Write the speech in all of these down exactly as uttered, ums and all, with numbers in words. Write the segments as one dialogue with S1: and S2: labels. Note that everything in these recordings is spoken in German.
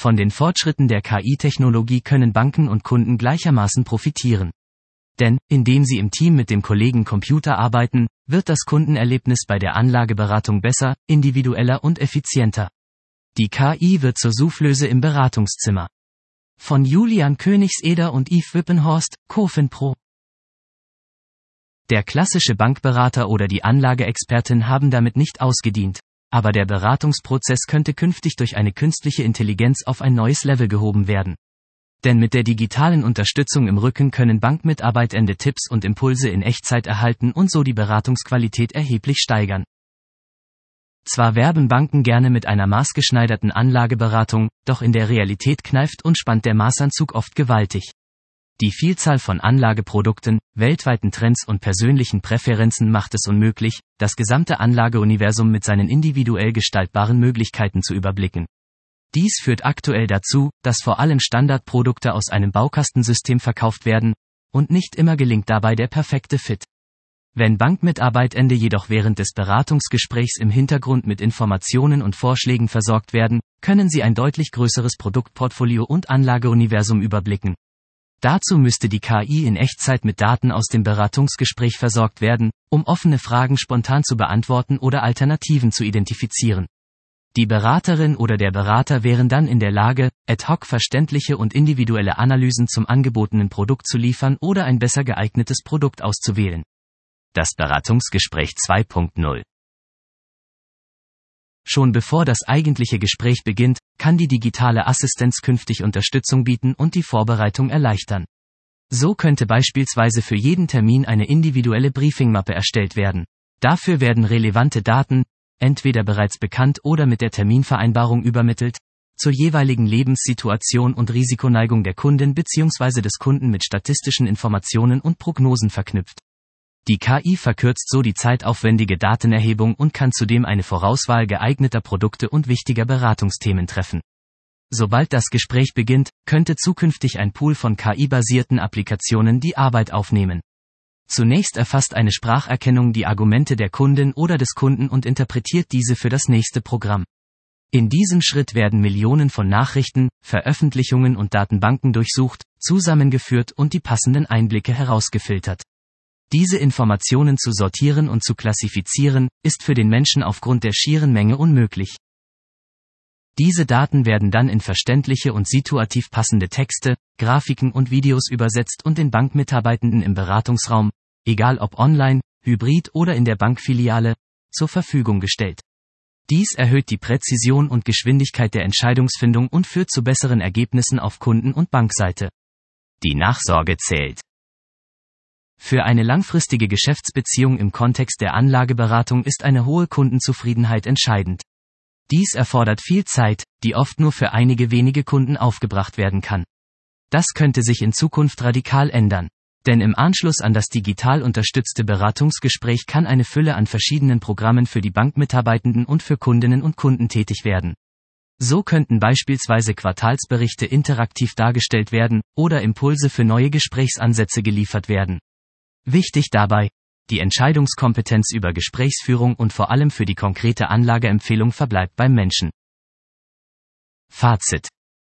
S1: Von den Fortschritten der K I-Technologie können Banken und Kunden gleichermaßen profitieren. Denn, indem sie im Team mit dem Kollegen Computer arbeiten, wird das Kundenerlebnis bei der Anlageberatung besser, individueller und effizienter. Die K I wird zur Soufflöse im Beratungszimmer. Von Julian Königseder und Yves Wippenhorst, CoFinPro. Der klassische Bankberater oder die Anlageexpertin haben damit nicht ausgedient, aber der Beratungsprozess könnte künftig durch eine künstliche Intelligenz auf ein neues Level gehoben werden. Denn mit der digitalen Unterstützung im Rücken können Bankmitarbeitende Tipps und Impulse in Echtzeit erhalten und so die Beratungsqualität erheblich steigern. Zwar werben Banken gerne mit einer maßgeschneiderten Anlageberatung, doch in der Realität kneift und spannt der Maßanzug oft gewaltig. Die Vielzahl von Anlageprodukten, weltweiten Trends und persönlichen Präferenzen macht es unmöglich, das gesamte Anlageuniversum mit seinen individuell gestaltbaren Möglichkeiten zu überblicken. Dies führt aktuell dazu, dass vor allem Standardprodukte aus einem Baukastensystem verkauft werden, und nicht immer gelingt dabei der perfekte Fit. Wenn Bankmitarbeitende jedoch während des Beratungsgesprächs im Hintergrund mit Informationen und Vorschlägen versorgt werden, können sie ein deutlich größeres Produktportfolio und Anlageuniversum überblicken. Dazu müsste die K I in Echtzeit mit Daten aus dem Beratungsgespräch versorgt werden, um offene Fragen spontan zu beantworten oder Alternativen zu identifizieren. Die Beraterin oder der Berater wären dann in der Lage, ad hoc verständliche und individuelle Analysen zum angebotenen Produkt zu liefern oder ein besser geeignetes Produkt auszuwählen. Das Beratungsgespräch zwei Punkt null. Schon bevor das eigentliche Gespräch beginnt, kann die digitale Assistenz künftig Unterstützung bieten und die Vorbereitung erleichtern. So könnte beispielsweise für jeden Termin eine individuelle Briefingmappe erstellt werden. Dafür werden relevante Daten, entweder bereits bekannt oder mit der Terminvereinbarung übermittelt, zur jeweiligen Lebenssituation und Risikoneigung der Kundin bzw. des Kunden mit statistischen Informationen und Prognosen verknüpft. Die K I verkürzt so die zeitaufwendige Datenerhebung und kann zudem eine Vorauswahl geeigneter Produkte und wichtiger Beratungsthemen treffen. Sobald das Gespräch beginnt, könnte zukünftig ein Pool von K I-basierten Applikationen die Arbeit aufnehmen. Zunächst erfasst eine Spracherkennung die Argumente der Kundin oder des Kunden und interpretiert diese für das nächste Programm. In diesem Schritt werden Millionen von Nachrichten, Veröffentlichungen und Datenbanken durchsucht, zusammengeführt und die passenden Einblicke herausgefiltert. Diese Informationen zu sortieren und zu klassifizieren, ist für den Menschen aufgrund der schieren Menge unmöglich. Diese Daten werden dann in verständliche und situativ passende Texte, Grafiken und Videos übersetzt und den Bankmitarbeitenden im Beratungsraum, egal ob online, hybrid oder in der Bankfiliale, zur Verfügung gestellt. Dies erhöht die Präzision und Geschwindigkeit der Entscheidungsfindung und führt zu besseren Ergebnissen auf Kunden- und Bankseite. Die Nachsorge zählt. Für eine langfristige Geschäftsbeziehung im Kontext der Anlageberatung ist eine hohe Kundenzufriedenheit entscheidend. Dies erfordert viel Zeit, die oft nur für einige wenige Kunden aufgebracht werden kann. Das könnte sich in Zukunft radikal ändern. Denn im Anschluss an das digital unterstützte Beratungsgespräch kann eine Fülle an verschiedenen Programmen für die Bankmitarbeitenden und für Kundinnen und Kunden tätig werden. So könnten beispielsweise Quartalsberichte interaktiv dargestellt werden oder Impulse für neue Gesprächsansätze geliefert werden. Wichtig dabei: die Entscheidungskompetenz über Gesprächsführung und vor allem für die konkrete Anlageempfehlung verbleibt beim Menschen. Fazit: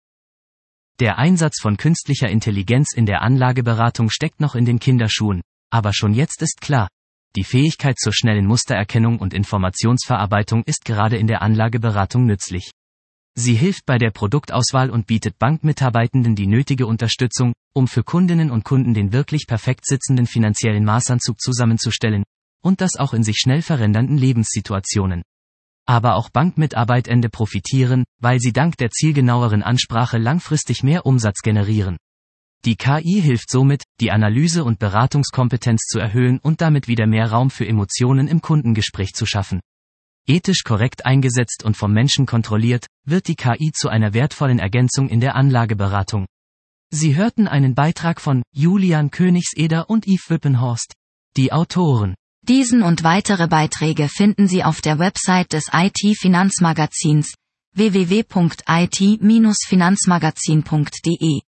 S1: Der Einsatz von künstlicher Intelligenz in der Anlageberatung steckt noch in den Kinderschuhen, aber schon jetzt ist klar, die Fähigkeit zur schnellen Mustererkennung und Informationsverarbeitung ist gerade in der Anlageberatung nützlich. Sie hilft bei der Produktauswahl und bietet Bankmitarbeitenden die nötige Unterstützung, um für Kundinnen und Kunden den wirklich perfekt sitzenden finanziellen Maßanzug zusammenzustellen, und das auch in sich schnell verändernden Lebenssituationen. Aber auch Bankmitarbeitende profitieren, weil sie dank der zielgenaueren Ansprache langfristig mehr Umsatz generieren. Die K I hilft somit, die Analyse- und Beratungskompetenz zu erhöhen und damit wieder mehr Raum für Emotionen im Kundengespräch zu schaffen. Ethisch korrekt eingesetzt und vom Menschen kontrolliert, wird die K I zu einer wertvollen Ergänzung in der Anlageberatung. Sie hörten einen Beitrag von Julian Königseder und Yves Wippenhorst. Die Autoren.
S2: Diesen und weitere Beiträge finden Sie auf der Website des I T-Finanzmagazins w w w punkt i t Bindestrich finanzmagazin punkt d e.